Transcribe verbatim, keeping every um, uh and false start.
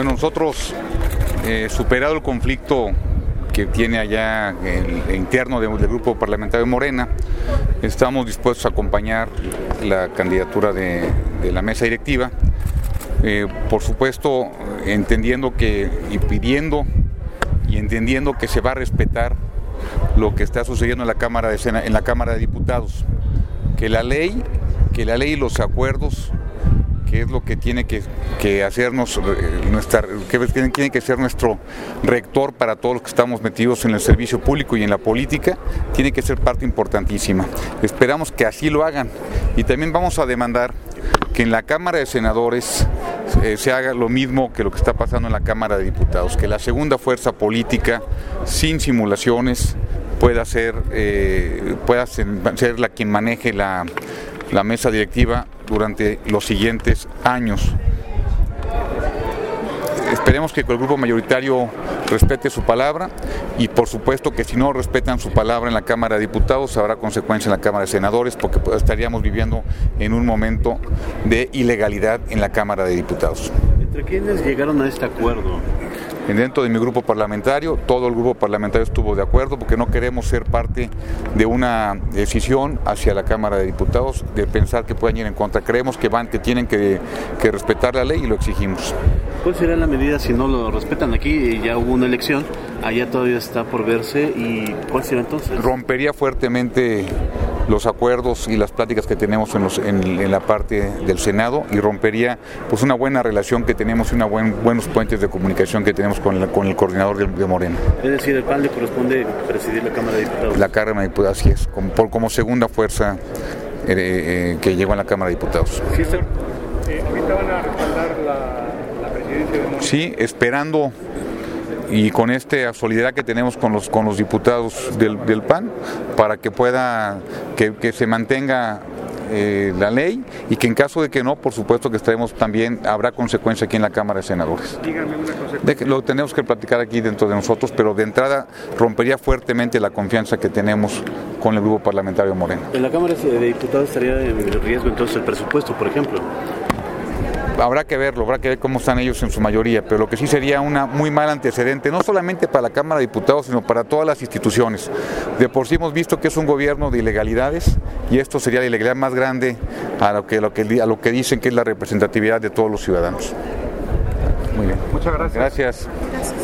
Bueno, nosotros, eh, superado el conflicto que tiene allá el interno de, del grupo parlamentario de Morena, estamos dispuestos a acompañar la candidatura de, de la mesa directiva, eh, por supuesto entendiendo que y pidiendo y entendiendo que se va a respetar lo que está sucediendo en la Cámara de Sena, en la Cámara de Diputados, que la ley, que la ley y los acuerdos, que es lo que tiene que, que hacernos nuestra, que tiene que ser nuestro rector para todos los que estamos metidos en el servicio público y en la política, tiene que ser parte importantísima. Esperamos que así lo hagan y también vamos a demandar que en la Cámara de Senadores eh, se haga lo mismo que lo que está pasando en la Cámara de Diputados, que la segunda fuerza política, sin simulaciones, pueda ser, eh, pueda ser, ser la quien maneje la la mesa directiva durante los siguientes años. Esperemos que el grupo mayoritario respete su palabra y por supuesto que si no respetan su palabra en la Cámara de Diputados habrá consecuencias en la Cámara de Senadores, porque estaríamos viviendo en un momento de ilegalidad en la Cámara de Diputados. ¿Entre quiénes llegaron a este acuerdo? Dentro de mi grupo parlamentario, todo el grupo parlamentario estuvo de acuerdo porque no queremos ser parte de una decisión hacia la Cámara de Diputados de pensar que pueden ir en contra. Creemos que van, que tienen que, que respetar la ley y lo exigimos. ¿Cuál será la medida si no lo respetan? Aquí ya hubo una elección, allá todavía está por verse, y ¿cuál será entonces? Rompería fuertemente los acuerdos y las pláticas que tenemos en, los, en, en la parte del Senado y rompería pues una buena relación que tenemos y una buen, buenos puentes de comunicación que tenemos con, la, con el coordinador de, de Morena. Es decir, ¿el P A N le corresponde presidir la Cámara de Diputados? La Cámara de Diputados, así es, como, por, como segunda fuerza eh, eh, que llegó a la Cámara de Diputados. Sí, eh, ahorita van a respaldar la, la presidencia de Morena. Sí, esperando y con esta solidaridad que tenemos con los con los diputados del, del P A N para que pueda que, que se mantenga eh, la ley y que en caso de que no, por supuesto que estaremos también, habrá consecuencia aquí en la Cámara de Senadores. Dígame una cosa. De que lo tenemos que platicar aquí dentro de nosotros, pero de entrada rompería fuertemente la confianza que tenemos con el grupo parlamentario Morena. En la Cámara de Diputados estaría en riesgo entonces el presupuesto, por ejemplo. Habrá que verlo, habrá que ver cómo están ellos en su mayoría, pero lo que sí sería una muy mal antecedente, no solamente para la Cámara de Diputados, sino para todas las instituciones. De por sí hemos visto que es un gobierno de ilegalidades y esto sería la ilegalidad más grande a lo que, a lo que, a lo que dicen que es la representatividad de todos los ciudadanos. Muy bien. Muchas gracias. Gracias. Gracias.